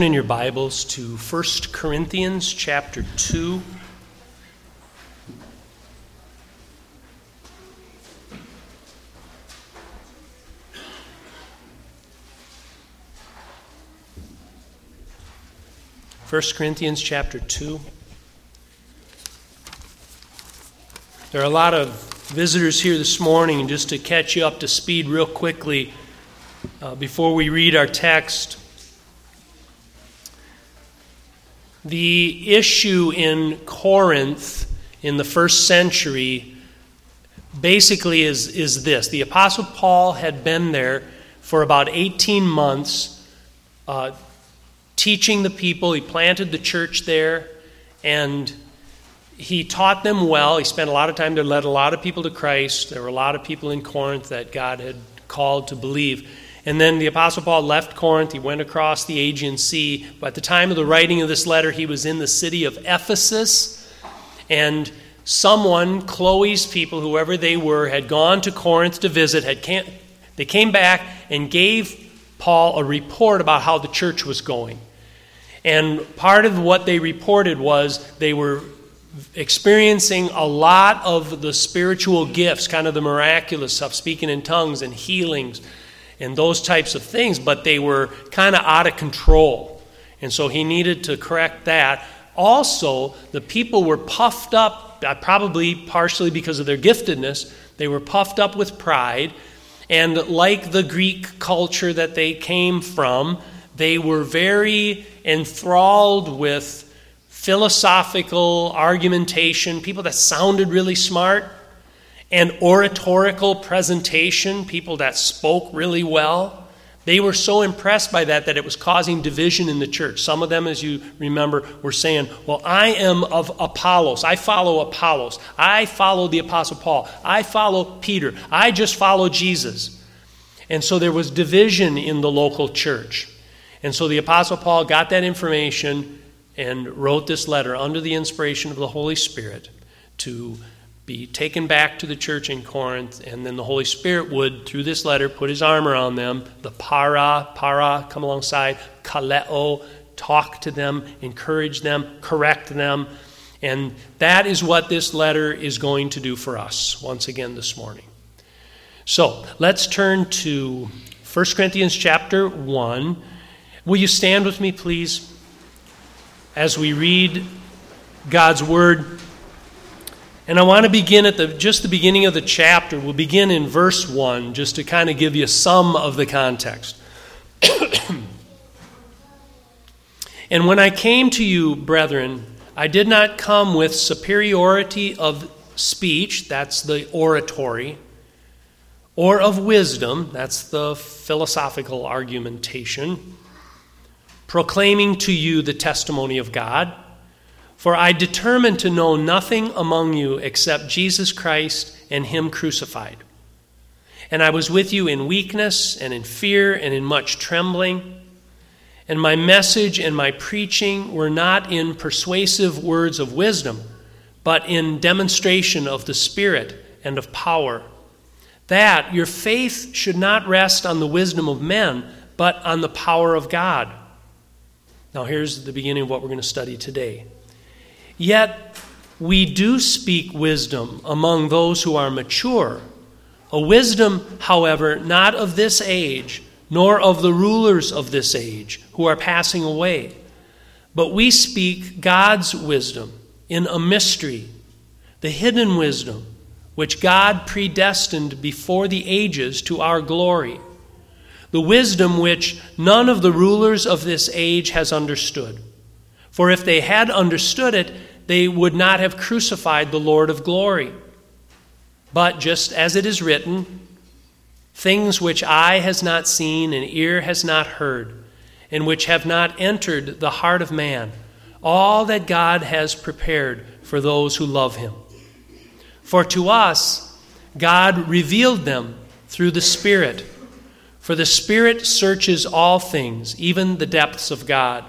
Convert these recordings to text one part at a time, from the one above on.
In your Bibles to 1 Corinthians chapter 2. First Corinthians chapter 2. There are a lot of visitors here this morning, and just to catch you up to speed real quickly before we read our text. The issue in Corinth in the first century basically is this. The Apostle Paul had been there for about 18 months teaching the people. He planted the church there, and he taught them well. He spent a lot of time there, led a lot of people to Christ. There were a lot of people in Corinth that God had called to believe. And then the Apostle Paul left Corinth. He went across the Aegean Sea. But at the time of the writing of this letter, he was in the city of Ephesus. And someone, Chloe's people, whoever they were, had gone to Corinth to visit. They came back and gave Paul a report about how the church was going. And part of what they reported was they were experiencing a lot of the spiritual gifts, kind of the miraculous stuff, speaking in tongues and healings, and those types of things, but they were kind of out of control. And so he needed to correct that. Also, the people were puffed up, probably partially because of their giftedness. They were puffed up with pride. And like the Greek culture that they came from, they were very enthralled with philosophical argumentation, people that sounded really smart, and oratorical presentation, people that spoke really well. They were so impressed by that it was causing division in the church. Some of them, as you remember, were saying, well, I am of Apollos. I follow Apollos. I follow the Apostle Paul. I follow Peter. I just follow Jesus. And so there was division in the local church. And so the Apostle Paul got that information and wrote this letter under the inspiration of the Holy Spirit to be taken back to the church in Corinth, and then the Holy Spirit would, through this letter, put his arm around them. The para, come alongside, kaleo, talk to them, encourage them, correct them. And that is what this letter is going to do for us once again this morning. So let's turn to 1 Corinthians chapter 1. Will you stand with me, please, as we read God's word? And I want to begin at the beginning of the chapter. We'll begin in verse 1, just to kind of give you some of the context. And when I came to you, brethren, I did not come with superiority of speech, that's the oratory, or of wisdom, that's the philosophical argumentation, proclaiming to you the testimony of God. For I determined to know nothing among you except Jesus Christ and him crucified. And I was with you in weakness and in fear and in much trembling. And my message and my preaching were not in persuasive words of wisdom, but in demonstration of the Spirit and of power, that your faith should not rest on the wisdom of men, but on the power of God. Now here's the beginning of what we're going to study today. Yet we do speak wisdom among those who are mature, a wisdom, however, not of this age, nor of the rulers of this age who are passing away. But we speak God's wisdom in a mystery, the hidden wisdom, which God predestined before the ages to our glory, the wisdom which none of the rulers of this age has understood. For if they had understood it, they would not have crucified the Lord of glory. But just as it is written, things which eye has not seen and ear has not heard, and which have not entered the heart of man, all that God has prepared for those who love him. For to us God revealed them through the Spirit. For the Spirit searches all things, even the depths of God.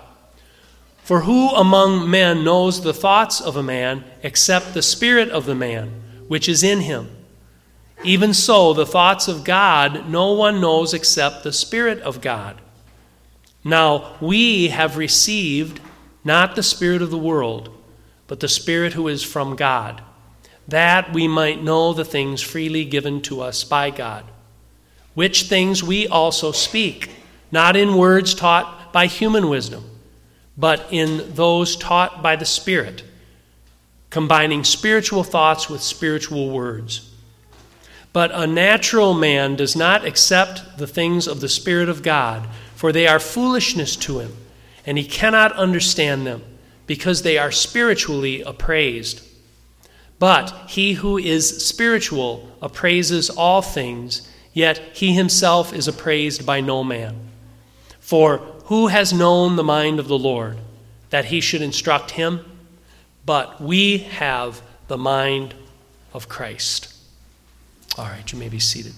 For who among men knows the thoughts of a man except the spirit of the man, which is in him? Even so, the thoughts of God no one knows except the Spirit of God. Now we have received not the spirit of the world, but the Spirit who is from God, that we might know the things freely given to us by God, which things we also speak, not in words taught by human wisdom, but in those taught by the Spirit, combining spiritual thoughts with spiritual words. But a natural man does not accept the things of the Spirit of God, for they are foolishness to him, and he cannot understand them, because they are spiritually appraised. But he who is spiritual appraises all things, yet he himself is appraised by no man. For who has known the mind of the Lord, that he should instruct him? But we have the mind of Christ. All right, you may be seated.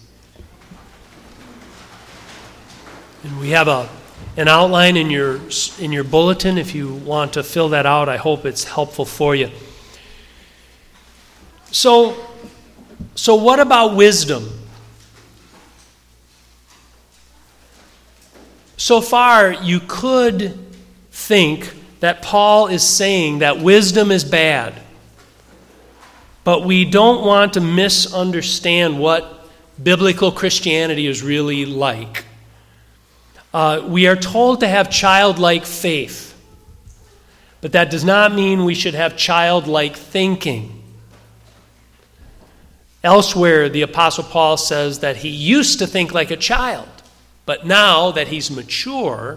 And we have an outline in your bulletin. If you want to fill that out, I hope it's helpful for you. So what about wisdom? So far, you could think that Paul is saying that wisdom is bad. But we don't want to misunderstand what biblical Christianity is really like. We are told to have childlike faith, but that does not mean we should have childlike thinking. Elsewhere, the Apostle Paul says that he used to think like a child, but now that he's mature,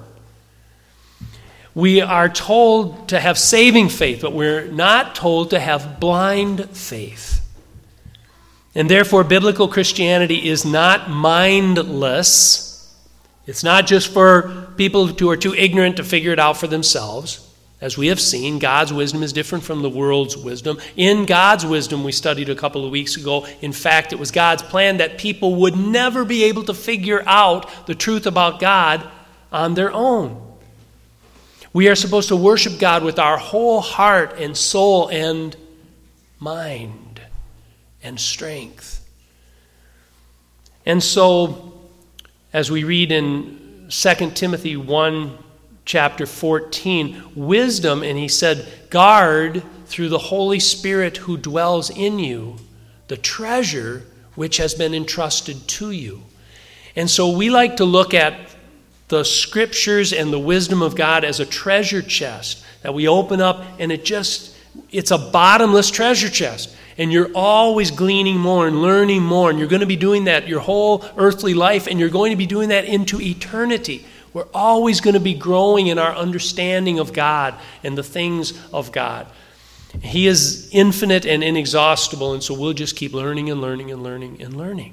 we are told to have saving faith, but we're not told to have blind faith. And therefore, biblical Christianity is not mindless. It's not just for people who are too ignorant to figure it out for themselves. As we have seen, God's wisdom is different from the world's wisdom. In God's wisdom, we studied a couple of weeks ago, in fact, it was God's plan that people would never be able to figure out the truth about God on their own. We are supposed to worship God with our whole heart and soul and mind and strength. And so, as we read in 2 Timothy 1, chapter 14, wisdom, and he said, guard through the Holy Spirit who dwells in you the treasure which has been entrusted to you. And so we like to look at the scriptures and the wisdom of God as a treasure chest that we open up, and it's a bottomless treasure chest. And you're always gleaning more and learning more, and you're going to be doing that your whole earthly life, and you're going to be doing that into eternity. We're always going to be growing in our understanding of God and the things of God. He is infinite and inexhaustible, and so we'll just keep learning and learning and learning and learning.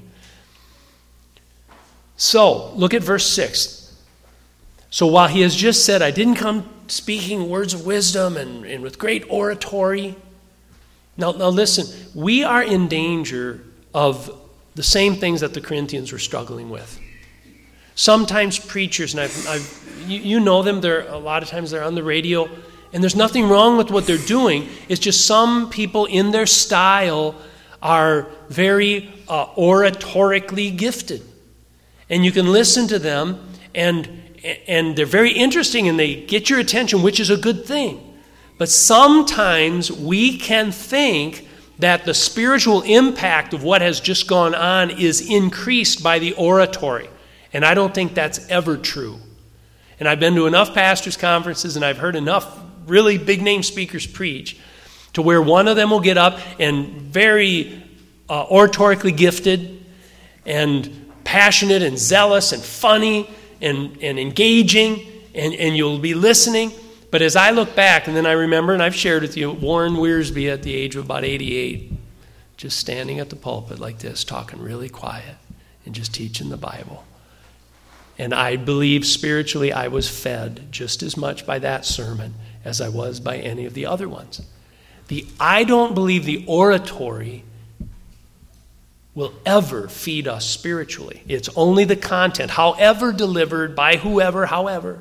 So, look at verse 6. So while he has just said, I didn't come speaking words of wisdom and with great oratory. Now listen, we are in danger of the same things that the Corinthians were struggling with. Sometimes preachers, and you know them, a lot of times they're on the radio, and there's nothing wrong with what they're doing. It's just some people in their style are very oratorically gifted. And you can listen to them, and they're very interesting, and they get your attention, which is a good thing. But sometimes we can think that the spiritual impact of what has just gone on is increased by the oratory. And I don't think that's ever true. And I've been to enough pastors' conferences, and I've heard enough really big-name speakers preach to where one of them will get up and very oratorically gifted and passionate and zealous and funny and engaging, and you'll be listening. But as I look back, and then I remember, and I've shared with you, Warren Wiersbe at the age of about 88, just standing at the pulpit like this, talking really quiet and just teaching the Bible. And I believe spiritually I was fed just as much by that sermon as I was by any of the other ones. I don't believe the oratory will ever feed us spiritually. It's only the content, however delivered, by whoever, however.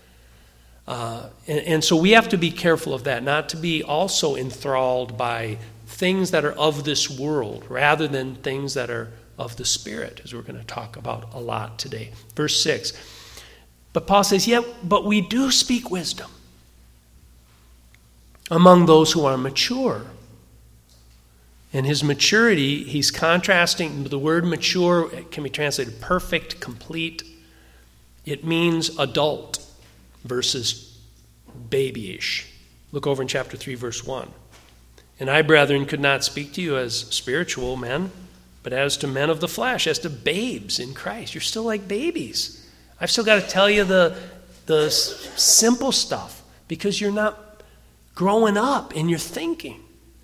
And so we have to be careful of that, not to be also enthralled by things that are of this world rather than things that are of the Spirit, as we're going to talk about a lot today. Verse 6, But Paul says, but we do speak wisdom among those who are mature. And his maturity, he's contrasting the word mature. It can be translated perfect, complete. It means adult versus babyish. Look over in chapter 3, verse 1. And I, brethren, could not speak to you as spiritual men, but as to men of the flesh, as to babes in Christ. You're still like babies. I've still got to tell you the simple stuff because you're not growing up in your thinking.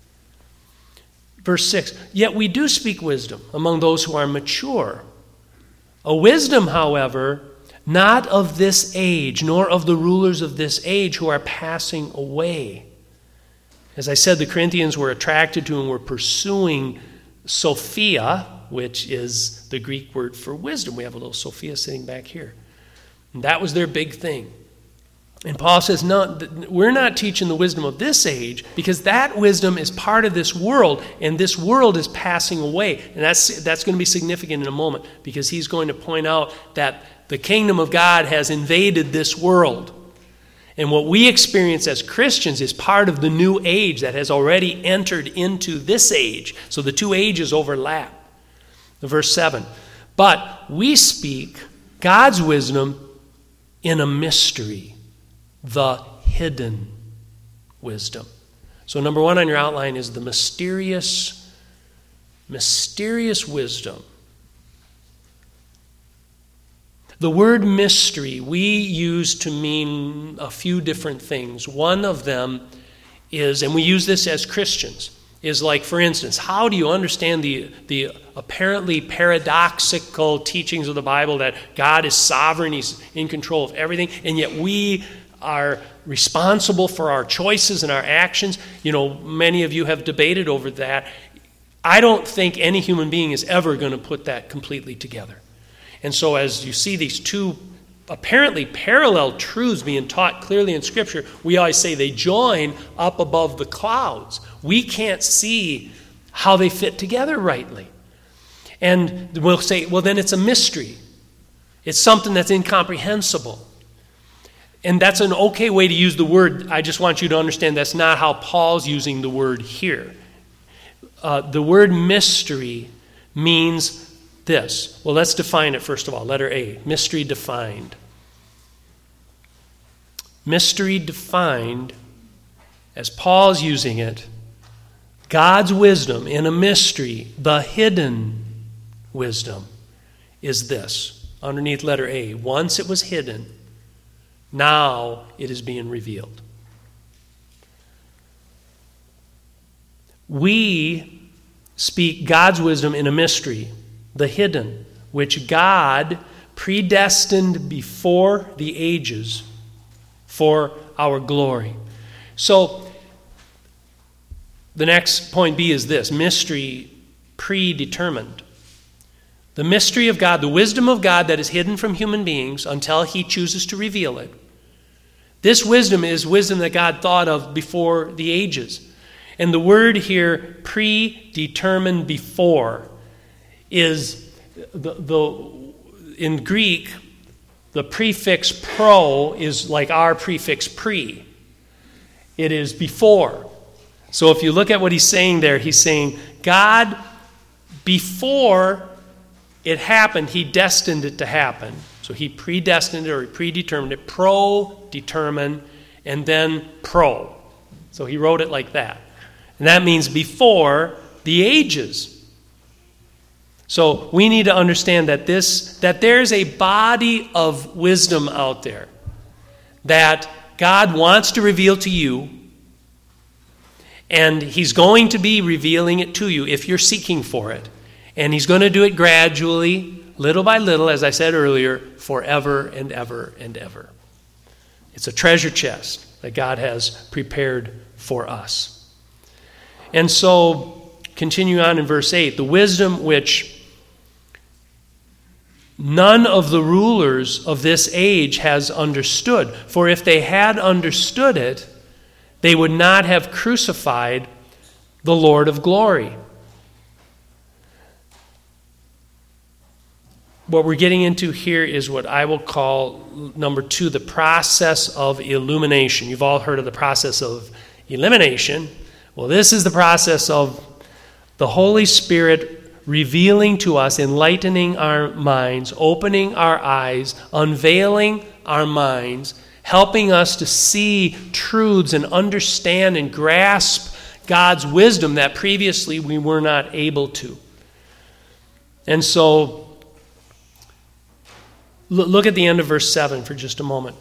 Verse 6, yet we do speak wisdom among those who are mature. A wisdom, however, not of this age, nor of the rulers of this age who are passing away. As I said, the Corinthians were attracted to and were pursuing Sophia, which is the Greek word for wisdom. We have a little Sophia sitting back here. And that was their big thing. And Paul says, no, we're not teaching the wisdom of this age because that wisdom is part of this world, and this world is passing away. And that's going to be significant in a moment because he's going to point out that the kingdom of God has invaded this world. And what we experience as Christians is part of the new age that has already entered into this age. So the two ages overlap. Verse 7, but we speak God's wisdom in a mystery, the hidden wisdom. So number one on your outline is the mysterious wisdom. The word mystery we use to mean a few different things. One of them is, and we use this as Christians, is like, for instance, how do you understand the apparently paradoxical teachings of the Bible that God is sovereign, he's in control of everything, and yet we are responsible for our choices and our actions? You know, many of you have debated over that. I don't think any human being is ever going to put that completely together. And so as you see these two apparently parallel truths being taught clearly in Scripture, we always say they join up above the clouds. We can't see how they fit together rightly. And we'll say, well, then it's a mystery. It's something that's incomprehensible. And that's an okay way to use the word. I just want you to understand that's not how Paul's using the word here. The word mystery means this. Well, let's define it first of all. Letter A, mystery defined. Mystery defined, as Paul's using it, God's wisdom in a mystery, the hidden wisdom, is this. Underneath letter A, once it was hidden, now it is being revealed. We speak God's wisdom in a mystery, the hidden, which God predestined before the ages for our glory. So, the next point B is this, mystery predetermined. The mystery of God, the wisdom of God that is hidden from human beings until he chooses to reveal it. This wisdom is wisdom that God thought of before the ages. And the word here, predetermined before, is in Greek, the prefix pro is like our prefix pre. It is before. So if you look at what he's saying there, he's saying God, before it happened, he destined it to happen. So he predestined it or he predetermined it, pro-determine, and then pro. So he wrote it like that. And that means before the ages. So we need to understand that there's a body of wisdom out there that God wants to reveal to you, and he's going to be revealing it to you if you're seeking for it. And he's going to do it gradually, little by little, as I said earlier, forever and ever and ever. It's a treasure chest that God has prepared for us. And so, continue on in verse 8, the wisdom which none of the rulers of this age has understood. For if they had understood it, they would not have crucified the Lord of glory. what we're getting into here is what I will call, number 2, the process of illumination. You've all heard of the process of elimination. Well, this is the process of the Holy Spirit revealing to us, enlightening our minds, opening our eyes, unveiling our minds, helping us to see truths and understand and grasp God's wisdom that previously we were not able to. And so, look at the end of verse 7 for just a moment.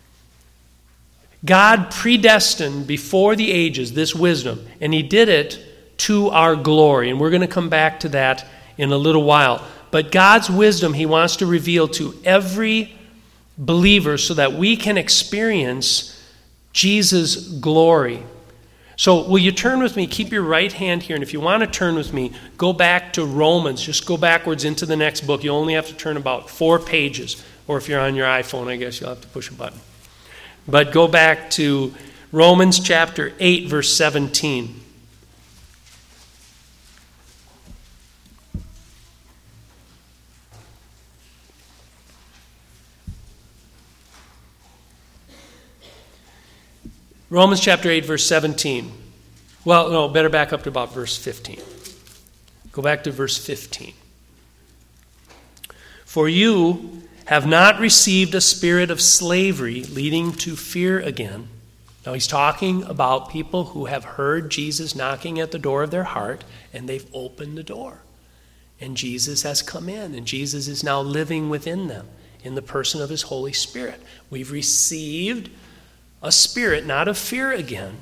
God predestined before the ages this wisdom, and he did it to our glory. And we're going to come back to that in a little while. But God's wisdom he wants to reveal to every believer so that we can experience Jesus' glory. So will you turn with me? Keep your right hand here. And if you want to turn with me, go back to Romans. Just go backwards into the next book. You only have to turn about 4 pages. Or if you're on your iPhone, I guess you'll have to push a button. But go back to Romans chapter 8, verse 17. Romans chapter 8, verse 17. Well, no, better back up to about verse 15. Go back to verse 15. For you have not received a spirit of slavery leading to fear again. Now he's talking about people who have heard Jesus knocking at the door of their heart, and they've opened the door. And Jesus has come in, and Jesus is now living within them in the person of his Holy Spirit. We've received a spirit, not of fear again.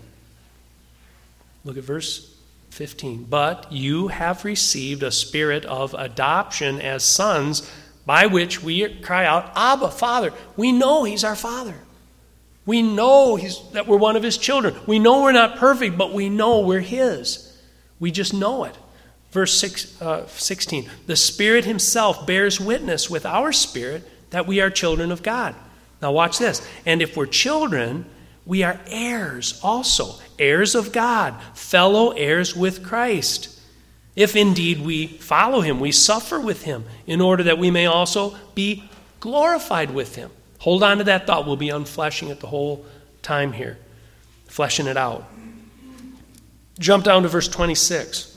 Look at verse 15. But you have received a spirit of adoption as sons, by which we cry out, Abba, Father. We know he's our Father. We know that we're one of his children. We know we're not perfect, but we know we're his. We just know it. Verse 16. The Spirit himself bears witness with our spirit that we are children of God. Now watch this. And if we're children, we are heirs also, heirs of God, fellow heirs with Christ. If indeed we follow him, we suffer with him, in order that we may also be glorified with him. Hold on to that thought. We'll be unfleshing it the whole time here, fleshing it out. Jump down to verse 26.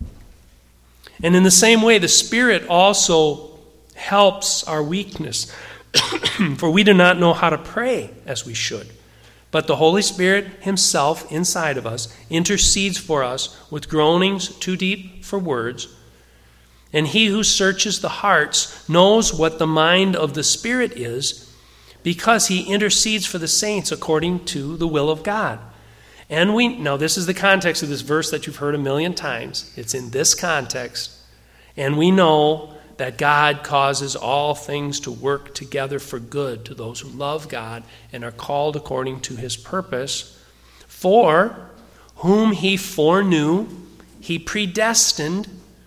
And in the same way, the Spirit also helps our weakness. For we do not know how to pray as we should. But the Holy Spirit himself inside of us intercedes for us with groanings too deep for words. And he who searches the hearts knows what the mind of the Spirit is, because he intercedes for the saints according to the will of God. And now this is the context of this verse that you've heard a million times. It's in this context. And we know that God causes all things to work together for good to those who love God and are called according to his purpose. For whom he foreknew, he predestined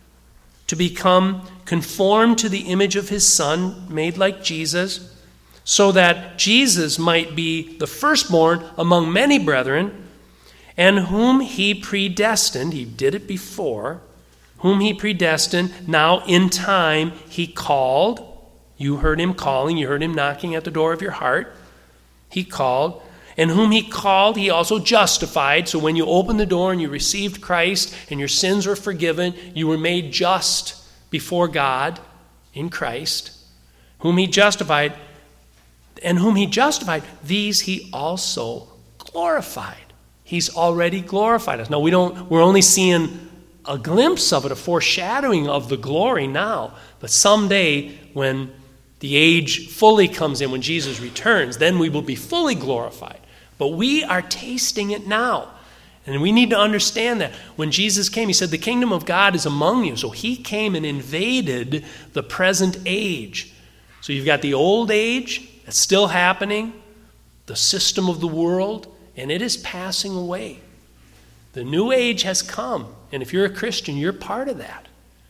to become conformed to the image of his Son, made like Jesus, so that Jesus might be the firstborn among many brethren, and whom he predestined, he did it before, whom he predestined, now in time he called. You heard him calling. You heard him knocking at the door of your heart. He called. And whom he called, he also justified. So when you opened the door and you received Christ and your sins were forgiven, you were made just before God in Christ. Whom he justified. And whom he justified, these he also glorified. He's already glorified us. Now we're only seeing a glimpse of it, a foreshadowing of the glory now. But someday when the age fully comes in, when Jesus returns, then we will be fully glorified. But we are tasting it now. And we need to understand that. When Jesus came, he said, the kingdom of God is among you. So he came and invaded the present age. So you've got the old age that's still happening, the system of the world, and it is passing away. The new age has come. And if you're a Christian, you're part of that.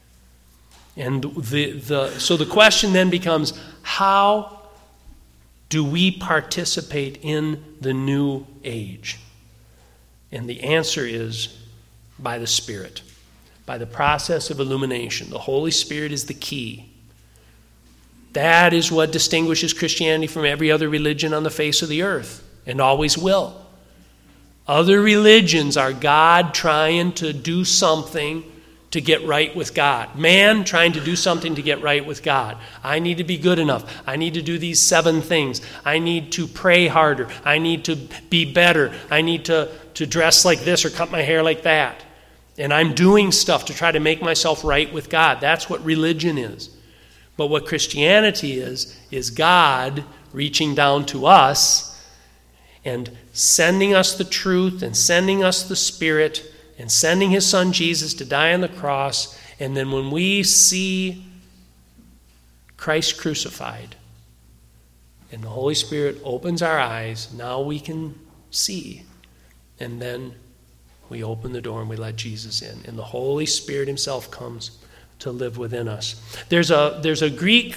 And so the question then becomes, how do we participate in the new age? And the answer is by the Spirit, by the process of illumination. The Holy Spirit is the key. That is what distinguishes Christianity from every other religion on the face of the earth, and always will. Other religions are God trying to do something to get right with God. Man trying to do something to get right with God. I need to be good enough. I need to do these 7 things. I need to pray harder. I need to be better. I need to dress like this or cut my hair like that. And I'm doing stuff to try to make myself right with God. That's what religion is. But what Christianity is God reaching down to us and sending us the truth and sending us the Spirit and sending his Son Jesus to die on the cross. And then when we see Christ crucified and the Holy Spirit opens our eyes, now we can see. And then we open the door and we let Jesus in. And the Holy Spirit himself comes to live within us. There's a Greek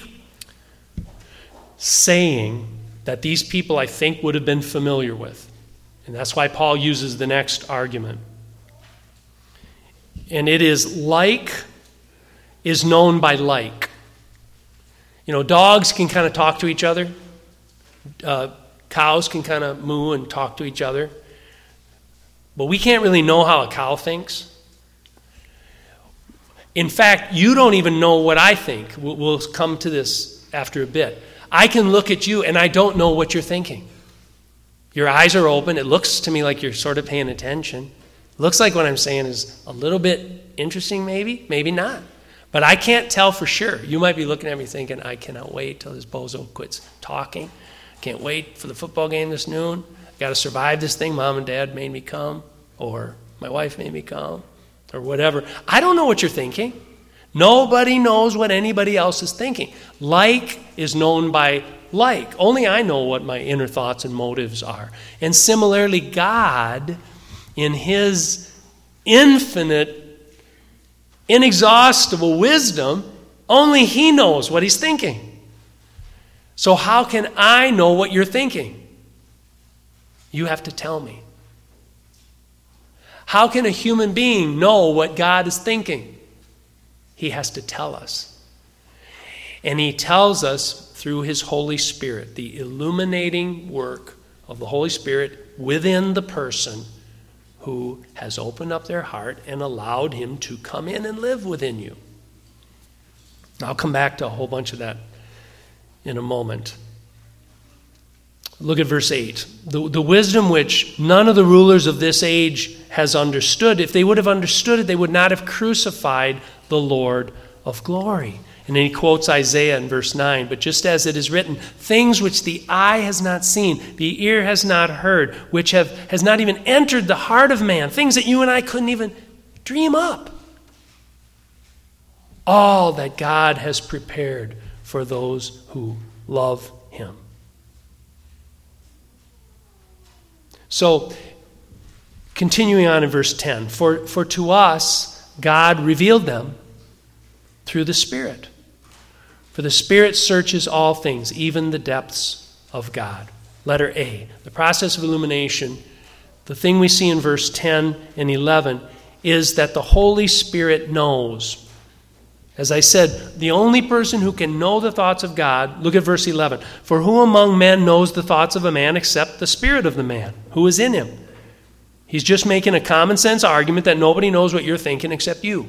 saying that these people, I think, would have been familiar with. And that's why Paul uses the next argument. And it is like is known by like. You know, dogs can kind of talk to each other. Cows can kind of moo and talk to each other. But we can't really know how a cow thinks. In fact, you don't even know what I think. We'll come to this after a bit. I can look at you and I don't know what you're thinking. Your eyes are open. It looks to me like you're sort of paying attention. It looks like what I'm saying is a little bit interesting, maybe not. But I can't tell for sure. You might be looking at me thinking, I cannot wait till this bozo quits talking. Can't wait for the football game this noon. Got to survive this thing. Mom and Dad made me come, or my wife made me come, or whatever. I don't know what you're thinking. Nobody knows what anybody else is thinking. Like is known by like. Only I know what my inner thoughts and motives are. And similarly, God, in his infinite, inexhaustible wisdom, only he knows what he's thinking. So how can I know what you're thinking? You have to tell me. How can a human being know what God is thinking? He has to tell us. And he tells us through his Holy Spirit, the illuminating work of the Holy Spirit within the person who has opened up their heart and allowed him to come in and live within you. I'll come back to a whole bunch of that in a moment. Look at verse 8. The wisdom which none of the rulers of this age has understood. If they would have understood it, they would not have crucified the Lord of glory. And then he quotes Isaiah in verse 9. But just as it is written, things which the eye has not seen, the ear has not heard, which has not even entered the heart of man, things that you and I couldn't even dream up. All that God has prepared for those who love him. So, continuing on in verse 10, for to us God revealed them through the Spirit. For the Spirit searches all things, even the depths of God. Letter A, the process of illumination, the thing we see in verse 10 and 11 is that the Holy Spirit knows. As I said, the only person who can know the thoughts of God, look at verse 11. For who among men knows the thoughts of a man except the spirit of the man who is in him? He's just making a common sense argument that nobody knows what you're thinking except you.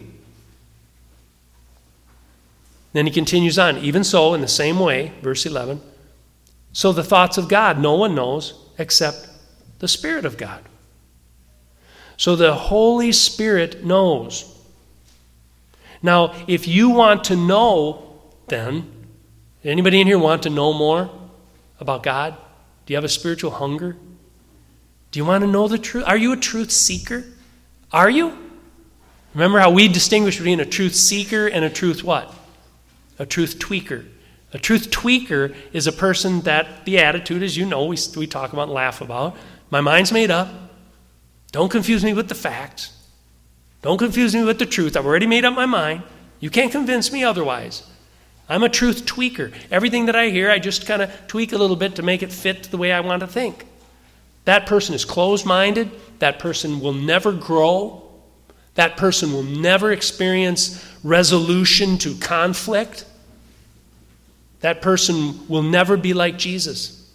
Then he continues on. Even so, in the same way, verse 11, so the thoughts of God no one knows except the Spirit of God. So the Holy Spirit knows. Now, if you want to know, then, anybody in here want to know more about God? Do you have a spiritual hunger? Do you want to know the truth? Are you a truth seeker? Are you? Remember how we distinguish between a truth seeker and a truth what? A truth tweaker. A truth tweaker is a person that the attitude, as you know, we talk about and laugh about. My mind's made up. Don't confuse me with the facts. Don't confuse me with the truth. I've already made up my mind. You can't convince me otherwise. I'm a truth tweaker. Everything that I hear, I just kind of tweak a little bit to make it fit the way I want to think. That person is closed-minded. That person will never grow. That person will never experience resolution to conflict. That person will never be like Jesus.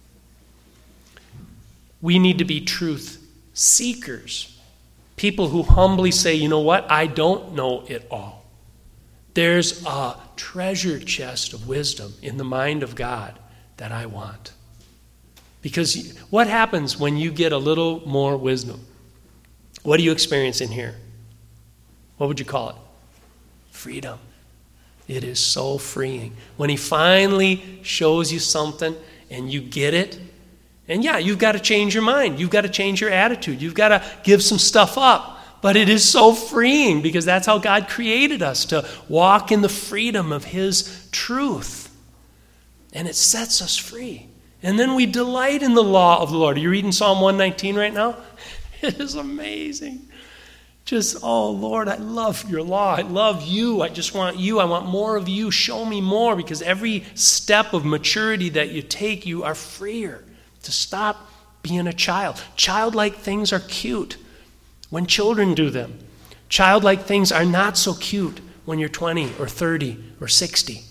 We need to be truth seekers. People who humbly say, you know what, I don't know it all. There's a treasure chest of wisdom in the mind of God that I want. Because what happens when you get a little more wisdom? What do you experience in here? What would you call it? Freedom. It is so freeing. When he finally shows you something and you get it, and yeah, you've got to change your mind. You've got to change your attitude. You've got to give some stuff up. But it is so freeing because that's how God created us, to walk in the freedom of his truth. And it sets us free. And then we delight in the law of the Lord. Are you reading Psalm 119 right now? It is amazing. Just, oh Lord, I love your law. I love you. I just want you. I want more of you. Show me more, because every step of maturity that you take, you are freer to stop being a child. Childlike things are cute when children do them. Childlike things are not so cute when you're 20 or 30 or 60.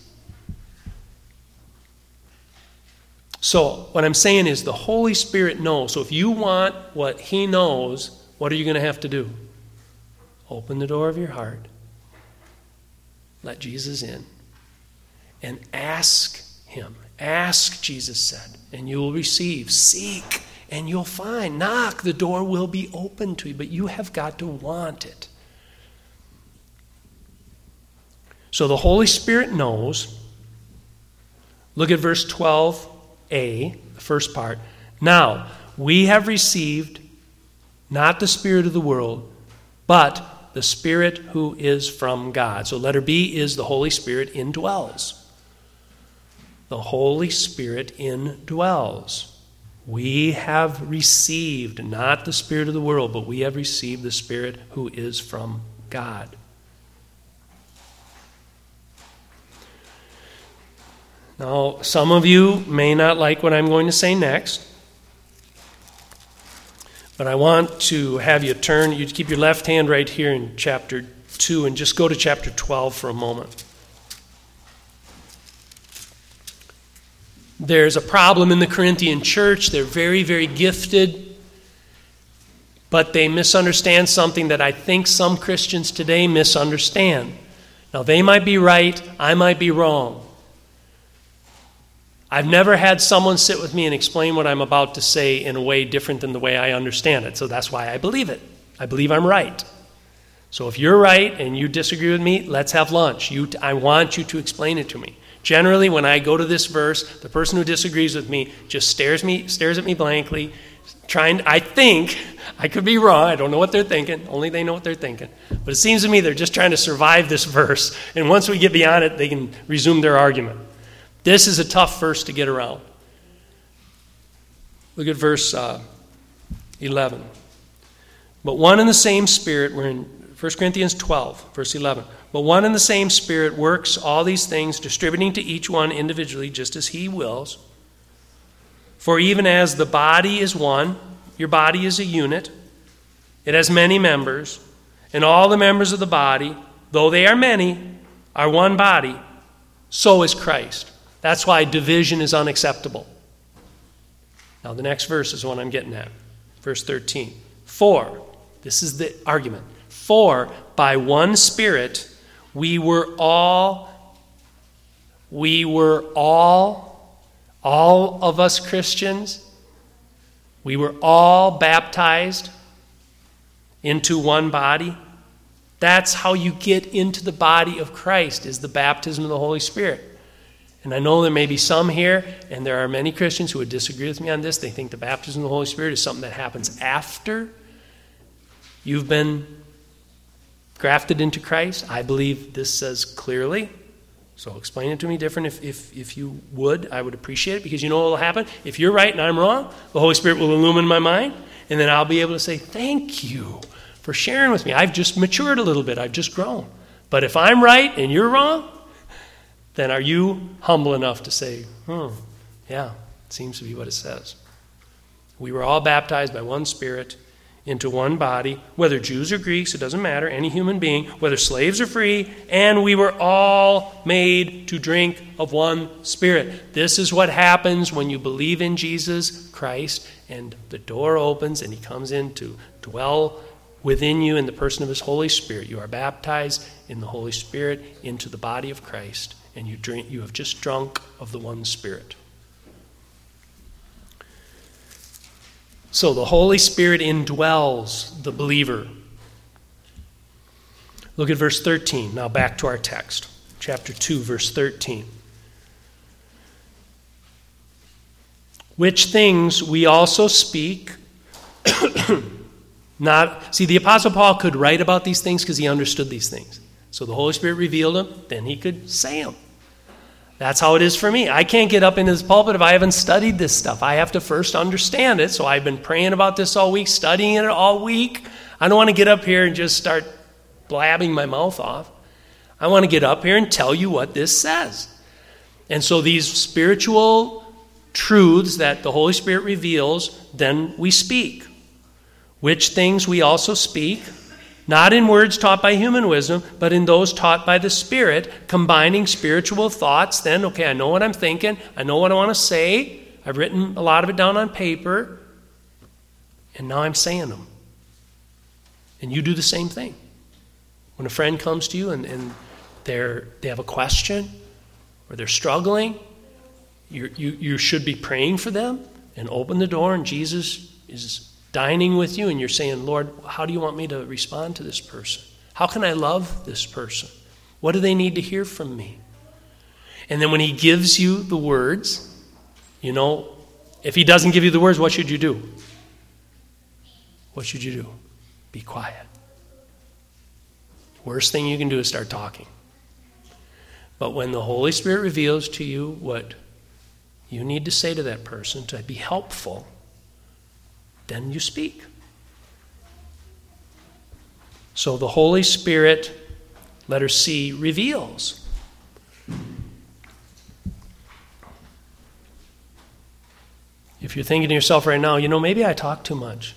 So what I'm saying is the Holy Spirit knows. So if you want what he knows, what are you going to have to do? Open the door of your heart. Let Jesus in. And ask him. Ask, Jesus said, and you will receive. Seek, and you'll find. Knock, the door will be open to you, but you have got to want it. So the Holy Spirit knows. Look at verse 12a, the first part. Now, we have received not the spirit of the world, but the Spirit who is from God. So letter B is the Holy Spirit indwells. The Holy Spirit indwells. We have received not the spirit of the world, but we have received the Spirit who is from God. Now, some of you may not like what I'm going to say next, but I want to have you turn, you keep your left hand right here in chapter 2 and just go to chapter 12 for a moment. There's a problem in the Corinthian church. They're very, very gifted, but they misunderstand something that I think some Christians today misunderstand. Now, they might be right, I might be wrong. I've never had someone sit with me and explain what I'm about to say in a way different than the way I understand it, so that's why I believe it. I believe I'm right. So if you're right and you disagree with me, let's have lunch. I want you to explain it to me. Generally, when I go to this verse, the person who disagrees with me just stares at me blankly, I think, I could be wrong, I don't know what they're thinking, only they know what they're thinking. But it seems to me they're just trying to survive this verse, and once we get beyond it, they can resume their argument. This is a tough verse to get around. Look at verse 11. But one and the same Spirit, we're in 1 Corinthians 12, verse 11. But one and the same Spirit works all these things, distributing to each one individually just as he wills. For even as the body is one, your body is a unit, it has many members, and all the members of the body, though they are many, are one body, so is Christ. That's why division is unacceptable. Now the next verse is what I'm getting at. Verse 13. For, this is the argument, for by one Spirit we were all of us Christians, we were all baptized into one body. That's how you get into the body of Christ, is the baptism of the Holy Spirit. And I know there may be some here, and there are many Christians who would disagree with me on this. They think the baptism of the Holy Spirit is something that happens after you've been grafted into Christ. I believe this says clearly. So explain it to me different if you would. I would appreciate it, because you know what will happen? If you're right and I'm wrong, the Holy Spirit will illumine my mind, and then I'll be able to say, thank you for sharing with me. I've just matured a little bit. I've just grown. But if I'm right and you're wrong, then are you humble enough to say, yeah, it seems to be what it says. We were all baptized by one Spirit into one body, whether Jews or Greeks, it doesn't matter, any human being, whether slaves or free, and we were all made to drink of one Spirit. This is what happens when you believe in Jesus Christ, and the door opens and he comes in to dwell within you in the person of his Holy Spirit. You are baptized in the Holy Spirit into the body of Christ, and you have just drunk of the one Spirit. So the Holy Spirit indwells the believer. Look at verse 13. Now back to our text. Chapter 2, verse 13. Which things we also speak. The Apostle Paul could write about these things because he understood these things. So the Holy Spirit revealed them, then he could say them. That's how it is for me. I can't get up in this pulpit if I haven't studied this stuff. I have to first understand it. So I've been praying about this all week, studying it all week. I don't want to get up here and just start blabbing my mouth off. I want to get up here and tell you what this says. And so these spiritual truths that the Holy Spirit reveals, then we speak. Which things we also speak, not in words taught by human wisdom, but in those taught by the Spirit, combining spiritual thoughts. Then, okay, I know what I'm thinking. I know what I want to say. I've written a lot of it down on paper. And now I'm saying them. And you do the same thing. When a friend comes to you and they have a question or they're struggling, you should be praying for them and open the door, and Jesus is dining with you, and you're saying, Lord, how do you want me to respond to this person? How can I love this person? What do they need to hear from me? And then when he gives you the words, if he doesn't give you the words, what should you do? What should you do? Be quiet. Worst thing you can do is start talking. But when the Holy Spirit reveals to you what you need to say to that person to be helpful, then you speak. So the Holy Spirit, letter C, reveals. If you're thinking to yourself right now, maybe I talk too much.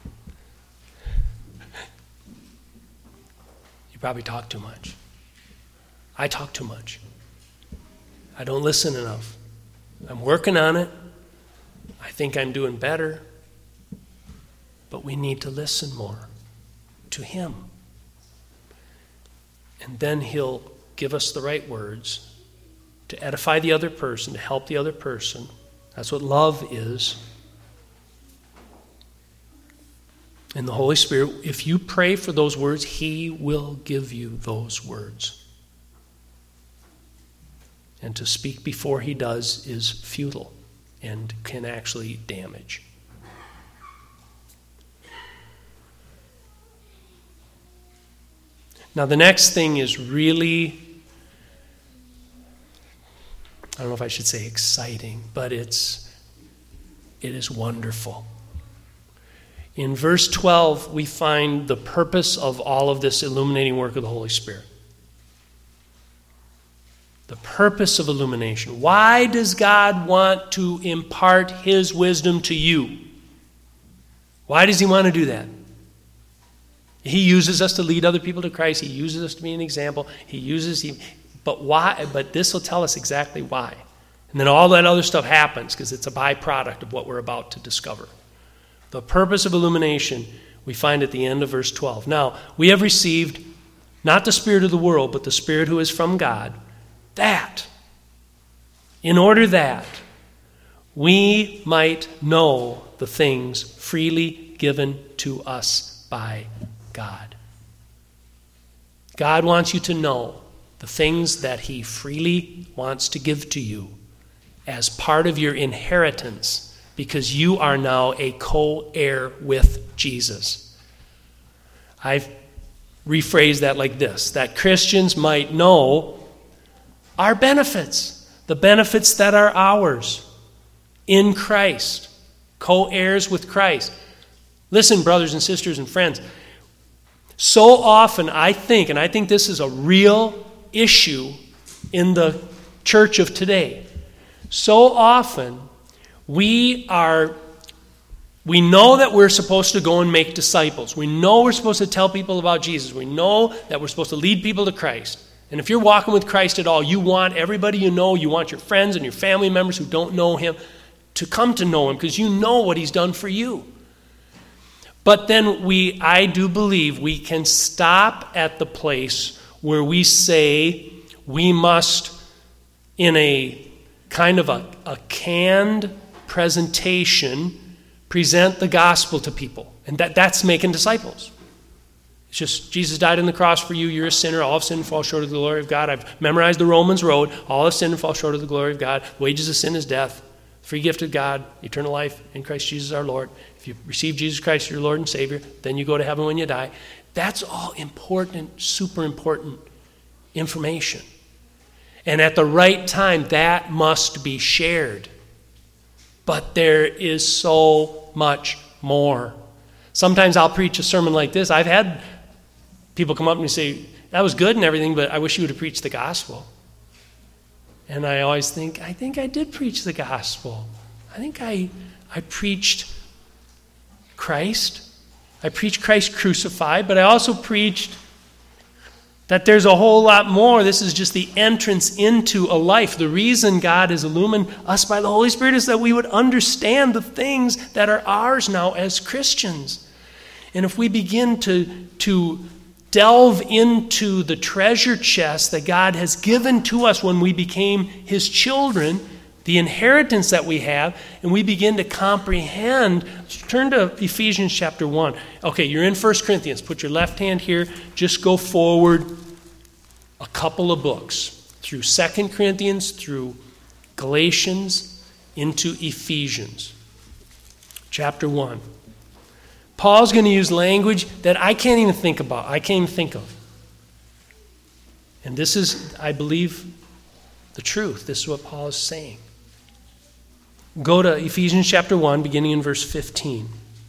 You probably talk too much. I talk too much. I don't listen enough. I'm working on it. I think I'm doing better. But we need to listen more to him. And then he'll give us the right words to edify the other person, to help the other person. That's what love is. And the Holy Spirit, if you pray for those words, he will give you those words. And to speak before he does is futile and can actually damage. Now, the next thing is really, I don't know if I should say exciting, but it is wonderful. In verse 12, we find the purpose of all of this illuminating work of the Holy Spirit. The purpose of illumination. Why does God want to impart his wisdom to you? Why does he want to do that? He uses us to lead other people to Christ. He uses us to be an example. But why? But this will tell us exactly why. And then all that other stuff happens because it's a byproduct of what we're about to discover. The purpose of illumination we find at the end of verse 12. Now, we have received not the spirit of the world, but the Spirit who is from God. In order that we might know the things freely given to us by God. God wants you to know the things that he freely wants to give to you as part of your inheritance, because you are now a co-heir with Jesus. I've rephrased that like this, that Christians might know our benefits, the benefits that are ours in Christ, co-heirs with Christ. Listen, brothers and sisters and friends, so often I think this is a real issue in the church of today. So often we are We know that we're supposed to go and make disciples. We know we're supposed to tell people about Jesus. We know that we're supposed to lead people to Christ. And if you're walking with Christ at all, you want everybody you know, you want your friends and your family members who don't know him to come to know him because you know what he's done for you. But then I do believe we can stop at the place where we say we must, in a kind of a canned presentation, present the gospel to people. And that's making disciples. It's just, Jesus died on the cross for you. You're a sinner. All have sinned and fall short of the glory of God. I've memorized the Romans road. All have sinned and fall short of the glory of God. The wages of sin is death. Free gift of God, eternal life in Christ Jesus our Lord. If you receive Jesus Christ, your Lord and Savior, then you go to heaven when you die. That's all important, super important information. And at the right time, that must be shared. But there is so much more. Sometimes I'll preach a sermon like this. I've had people come up and say, that was good and everything, but I wish you would have preached the gospel. And I always think I did preach the gospel. I think I preached Christ. I preached Christ crucified, but I also preached that there's a whole lot more. This is just the entrance into a life. The reason God has illumined us by the Holy Spirit is that we would understand the things that are ours now as Christians. And if we begin to delve into the treasure chest that God has given to us when we became his children, the inheritance that we have, and we begin to comprehend. Turn to Ephesians chapter 1. Okay, you're in 1 Corinthians. Put your left hand here. Just go forward a couple of books through 2 Corinthians, through Galatians, into Ephesians. Chapter 1. Paul's going to use language that I can't even think about. I can't even think of. And this is, I believe, the truth. This is what Paul is saying. Go to Ephesians chapter 1, beginning in verse 15.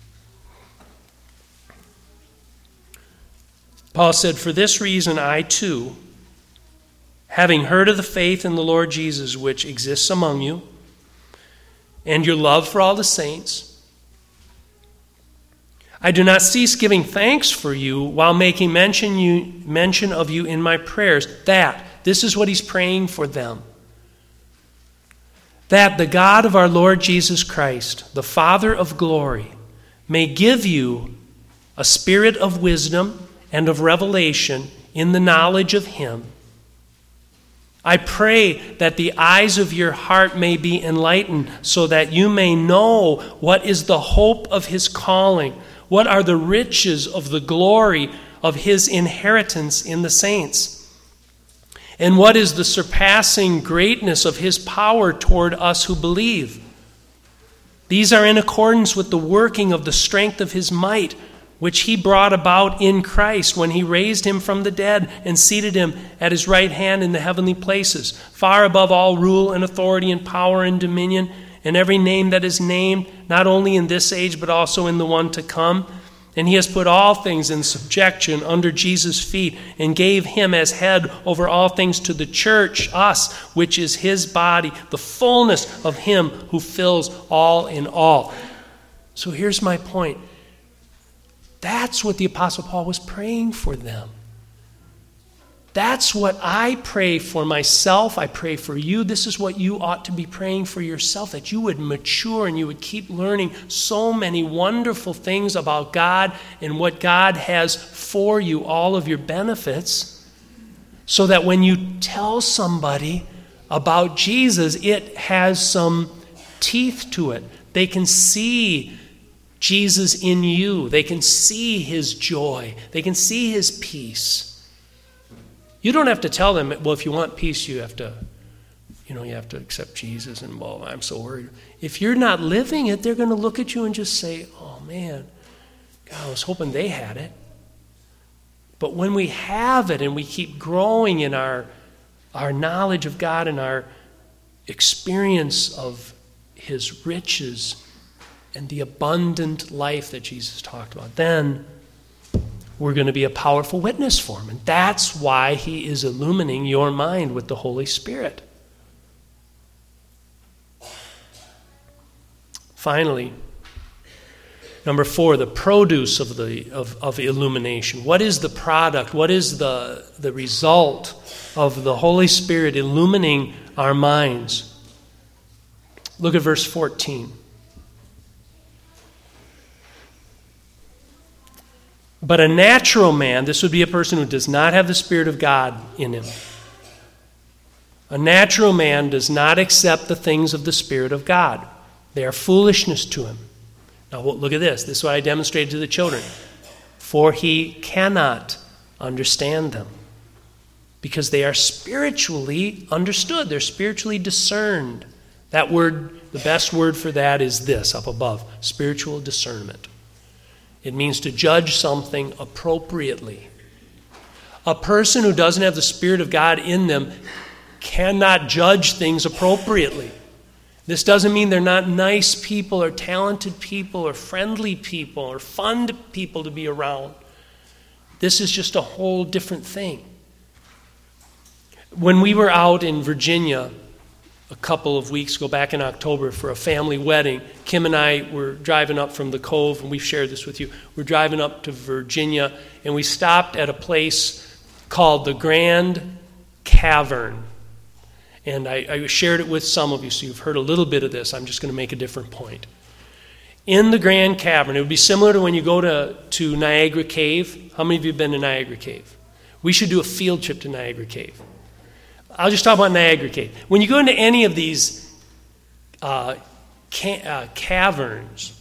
Paul said, "For this reason I too, having heard of the faith in the Lord Jesus which exists among you, and your love for all the saints, I do not cease giving thanks for you while making mention of you in my prayers." This is what he's praying for them. "That the God of our Lord Jesus Christ, the Father of glory, may give you a spirit of wisdom and of revelation in the knowledge of him. I pray that the eyes of your heart may be enlightened, so that you may know what is the hope of his calling, what are the riches of the glory of his inheritance in the saints, and what is the surpassing greatness of his power toward us who believe. These are in accordance with the working of the strength of his might, which he brought about in Christ when he raised him from the dead and seated him at his right hand in the heavenly places, far above all rule and authority and power and dominion, and every name that is named, not only in this age but also in the one to come. And he has put all things in subjection under Jesus' feet, and gave him as head over all things to the church, us, which is his body, the fullness of him who fills all in all." So here's my point. That's what the Apostle Paul was praying for them. That's what I pray for myself. I pray for you. This is what you ought to be praying for yourself, that you would mature and you would keep learning so many wonderful things about God and what God has for you, all of your benefits, so that when you tell somebody about Jesus, it has some teeth to it. They can see Jesus in you. They can see his joy. They can see his peace. You don't have to tell them, well, if you want peace, you have to accept Jesus, and well, I'm so worried. If you're not living it, they're going to look at you and just say, oh man, God, I was hoping they had it. But when we have it and we keep growing in our knowledge of God and our experience of his riches and the abundant life that Jesus talked about, then we're going to be a powerful witness for him. And that's why he is illumining your mind with the Holy Spirit. Finally, Number 4, the produce of illumination. What is the product? What is the result of the Holy Spirit illumining our minds? Look at verse 14. But a natural man, this would be a person who does not have the Spirit of God in him. A natural man does not accept the things of the Spirit of God. They are foolishness to him. Now look at this. This is what I demonstrated to the children. For he cannot understand them, because they are spiritually understood. They're spiritually discerned. That word, the best word for that is this up above, spiritual discernment. It means to judge something appropriately. A person who doesn't have the Spirit of God in them cannot judge things appropriately. This doesn't mean they're not nice people or talented people or friendly people or fun people to be around. This is just a whole different thing. When we were out in Virginia a couple of weeks ago, back in October, for a family wedding, Kim and I were driving up from the Cove, and we've shared this with you. We're driving up to Virginia, and we stopped at a place called the Grand Cavern. And I shared it with some of you, so you've heard a little bit of this. I'm just going to make a different point. In the Grand Cavern, it would be similar to when you go to Niagara Cave. How many of you have been to Niagara Cave? We should do a field trip to Niagara Cave. I'll just talk about Niagara Cave. When you go into any of these caverns,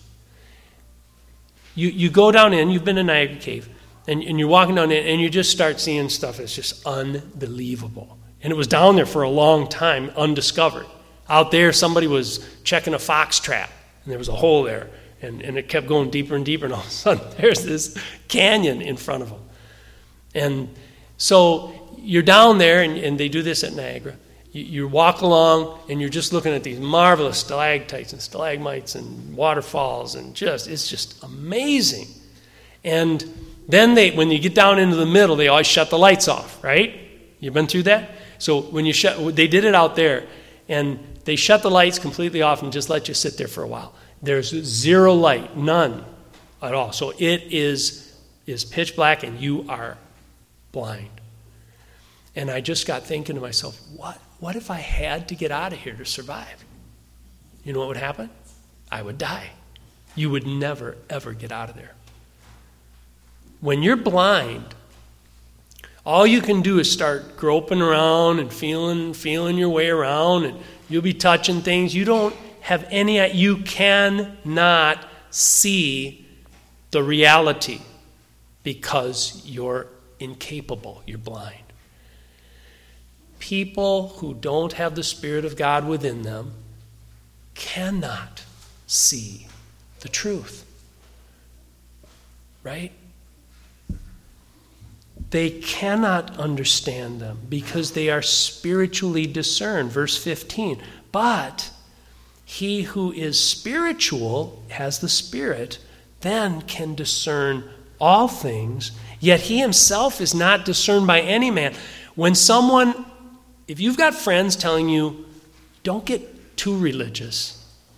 you go down in, you've been to Niagara Cave, and you're walking down in, and you just start seeing stuff that's just unbelievable. And it was down there for a long time, undiscovered. Out there, somebody was checking a fox trap, and there was a hole there, and it kept going deeper and deeper, and all of a sudden, there's this canyon in front of them. And so you're down there, and they do this at Niagara. You walk along, and you're just looking at these marvelous stalactites and stalagmites and waterfalls, and it's just amazing. And then when you get down into the middle, they always shut the lights off, right? You've been through that? So they did it out there, and they shut the lights completely off and just let you sit there for a while. There's zero light, none at all. So it is pitch black, and you are blind. And I just got thinking to myself, what if I had to get out of here to survive? You know what would happen? I would die. You would never, ever get out of there. When you're blind, all you can do is start groping around and feeling your way around, and you'll be touching things. You don't have you cannot see the reality because you're incapable, you're blind. People who don't have the Spirit of God within them cannot see the truth. Right? They cannot understand them because they are spiritually discerned. Verse 15. But he who is spiritual, has the Spirit, then can discern all things, yet he himself is not discerned by any man. If you've got friends telling you, don't get too religious.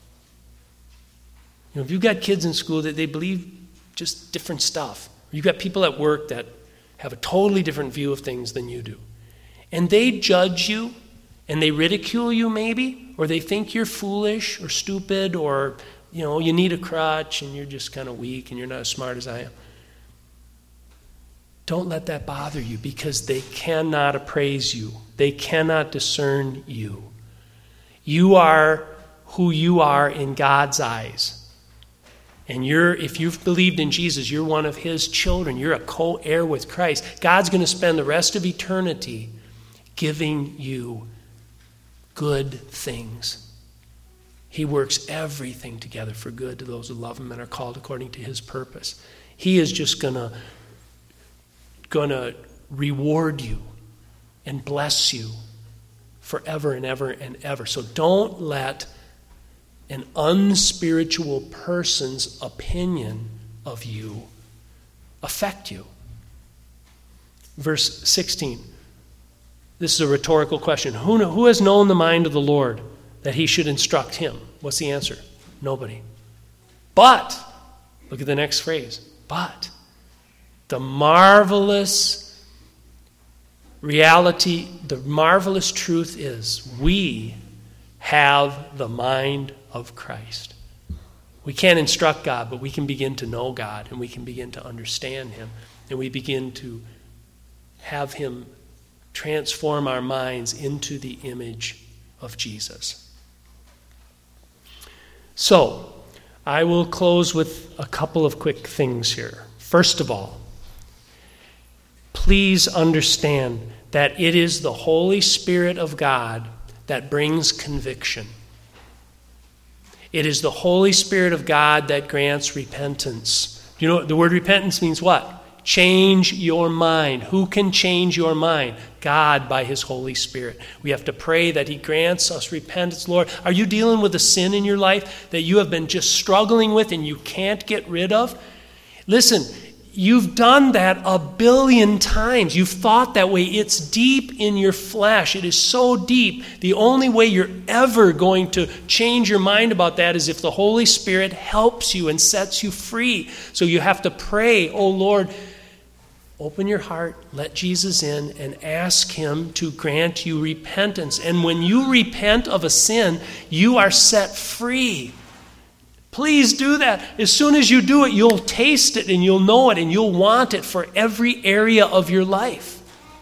If you've got kids in school that they believe just different stuff. You've got people at work that have a totally different view of things than you do. And they judge you, and they ridicule you maybe, or they think you're foolish or stupid, or you need a crutch and you're just kind of weak and you're not as smart as I am. Don't let that bother you, because they cannot appraise you. They cannot discern you. You are who you are in God's eyes. And if you've believed in Jesus, you're one of his children. You're a co-heir with Christ. God's going to spend the rest of eternity giving you good things. He works everything together for good to those who love him and are called according to his purpose. He is just going to reward you and bless you forever and ever and ever. So don't let an unspiritual person's opinion of you affect you. Verse 16. This is a rhetorical question. Who has known the mind of the Lord that he should instruct him? What's the answer? Nobody. But Look at the next phrase. But the marvelous reality, the marvelous truth is we have the mind of Christ. We can't instruct God, but we can begin to know God, and we can begin to understand him, and we begin to have him transform our minds into the image of Jesus. So, I will close with a couple of quick things here. First of all, please understand that it is the Holy Spirit of God that brings conviction. It is the Holy Spirit of God that grants repentance. You know, the word repentance means what? Change your mind. Who can change your mind? God by his Holy Spirit. We have to pray that he grants us repentance. Lord, are you dealing with a sin in your life that you have been just struggling with and you can't get rid of? Listen, you've done that 1 billion times. You've thought that way. It's deep in your flesh. It is so deep. The only way you're ever going to change your mind about that is if the Holy Spirit helps you and sets you free. So you have to pray, oh Lord, open your heart, let Jesus in, and ask him to grant you repentance. And when you repent of a sin, you are set free. Please do that. As soon as you do it, you'll taste it and you'll know it and you'll want it for every area of your life.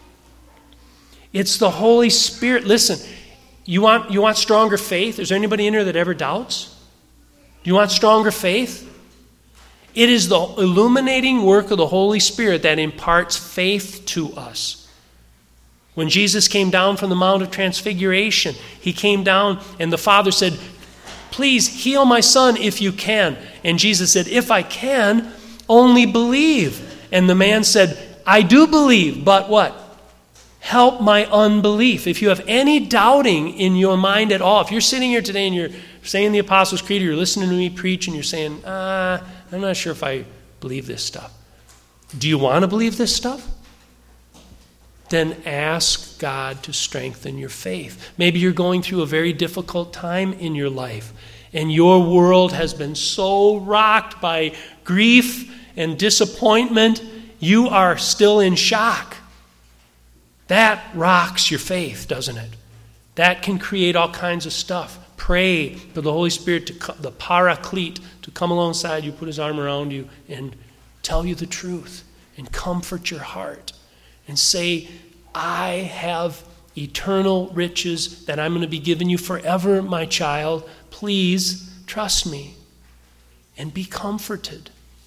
It's the Holy Spirit. Listen, you want stronger faith? Is there anybody in here that ever doubts? Do you want stronger faith? It is the illuminating work of the Holy Spirit that imparts faith to us. When Jesus came down from the Mount of Transfiguration, he came down and the Father said, please heal my son if you can. And Jesus said, if I can, only believe. And the man said, I do believe, but what? Help my unbelief. If you have any doubting in your mind at all, if you're sitting here today and you're saying the Apostles' Creed, or you're listening to me preach and you're saying, I'm not sure if I believe this stuff. Do you want to believe this stuff? Then ask God to strengthen your faith. Maybe you're going through a very difficult time in your life, and your world has been so rocked by grief and disappointment, you are still in shock. That rocks your faith, doesn't it? That can create all kinds of stuff. Pray for the Holy Spirit, the Paraclete, to come alongside you, put his arm around you, and tell you the truth, and comfort your heart, and say, I have eternal riches that I'm going to be giving you forever, my child. Please trust me and be comforted.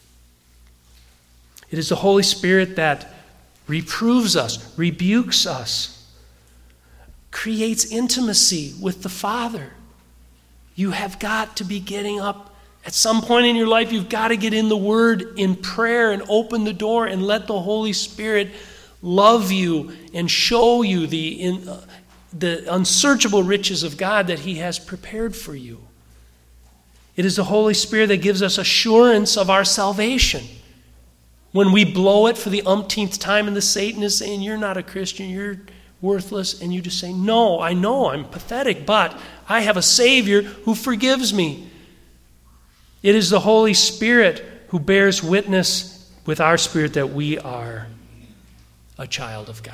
It is the Holy Spirit that reproves us, rebukes us, creates intimacy with the Father. You have got to be getting up. At some point in your life, you've got to get in the Word in prayer and open the door and let the Holy Spirit love you and show you the unsearchable riches of God that he has prepared for you. It is the Holy Spirit that gives us assurance of our salvation. When we blow it for the umpteenth time and the Satan is saying, you're not a Christian, you're worthless, and you just say, no, I know I'm pathetic, but I have a Savior who forgives me. It is the Holy Spirit who bears witness with our spirit that we are a child of God.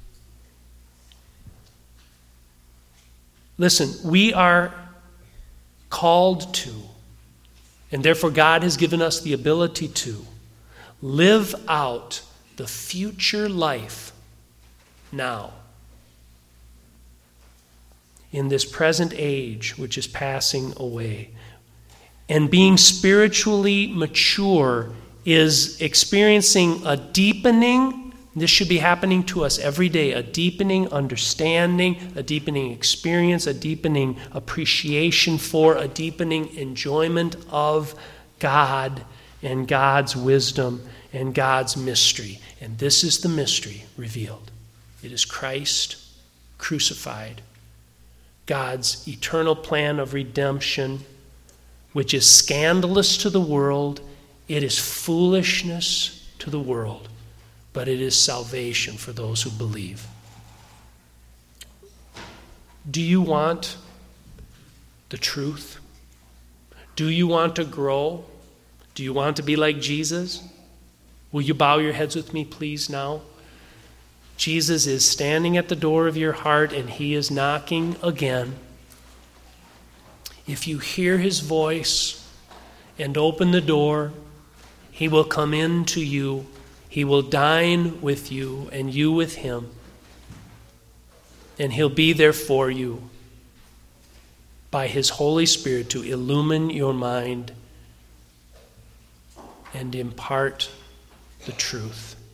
Listen, we are called to, and therefore God has given us the ability to, live out the future life now, in this present age which is passing away. And being spiritually mature is experiencing a deepening. This should be happening to us every day, a deepening understanding, a deepening experience, a deepening appreciation for, a deepening enjoyment of God and God's wisdom and God's mystery. And this is the mystery revealed. It is Christ crucified, God's eternal plan of redemption, which is scandalous to the world. It is foolishness to the world. But it is salvation for those who believe. Do you want the truth? Do you want to grow? Do you want to be like Jesus? Will you bow your heads with me, please, now? Jesus is standing at the door of your heart, and he is knocking again. If you hear his voice and open the door, he will come in to you. He will dine with you and you with him. And he'll be there for you by his Holy Spirit to illumine your mind and impart the truth.